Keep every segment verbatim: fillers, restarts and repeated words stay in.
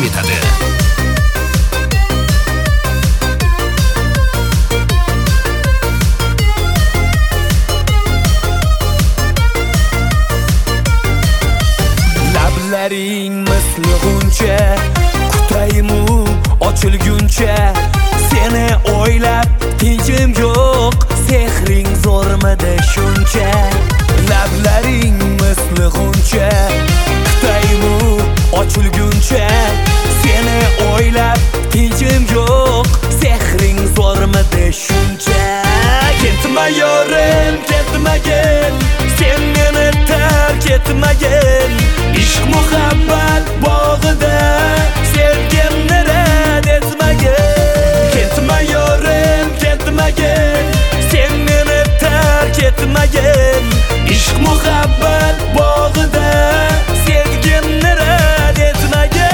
etadi. Lablaring misli g'uncha, kutaymu ochilguncha. Seni o'ylab tinchim yo'q, sehring zo'rmidi shuncha. Lablaring misli g'uncha, kutaymu ochilguncha. Seni o'ylab tinchim yo'q, sehring zo'rmidi shuncha. Ketma yorim, ketmagin, sen meni tark etmagin. Ishq muhabbat bog'ida sevgimni rad etmagin. Ketma yorim, ketmagin, sen meni tark etmagin. Ishq muhabbat bog'ida sevgimni rad etmagin.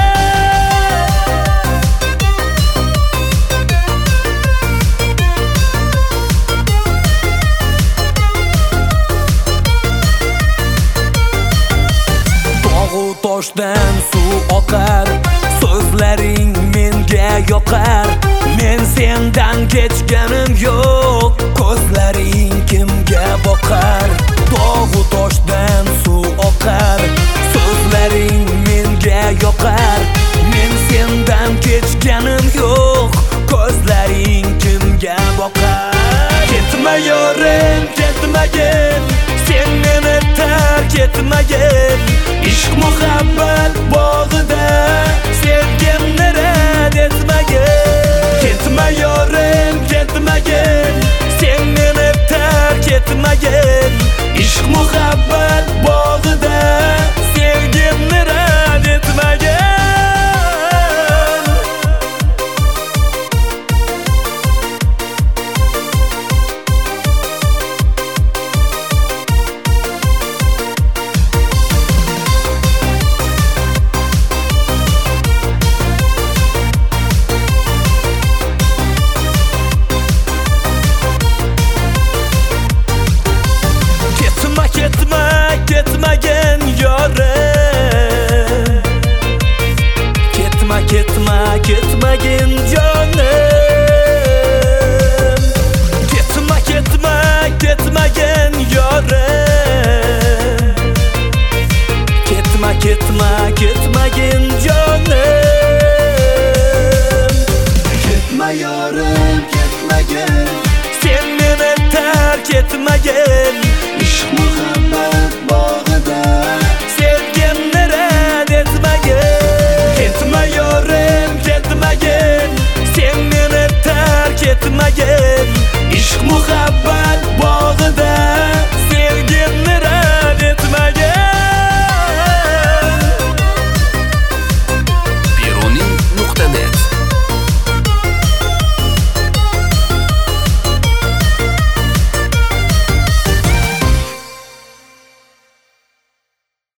Tog'u toshdan suv oqar, so'zlaring menga yoqar. Men sendan kechganim yo'q, ko'zlaring kimga boqar. Tog'u toshdan suv oqar, so'zlaring menga yoqar. Men sendan kechganim yo'q, ko'zlaring kimga boqar. Ketma yorim, ketmagin, sen meni tark etmagin. Ishq muhabbat bog'ida sevgimni rad etmagin. Ketma yorim, ketmagin, sen meni tark etmagin. Ishq muhabbat bog'ida sevgimni rad etmagin. Ketmagin yorim, ketma ketma ketmagin jonim. Ketma ketma ketmagin yorim, ketma ketma ketmagin jonim.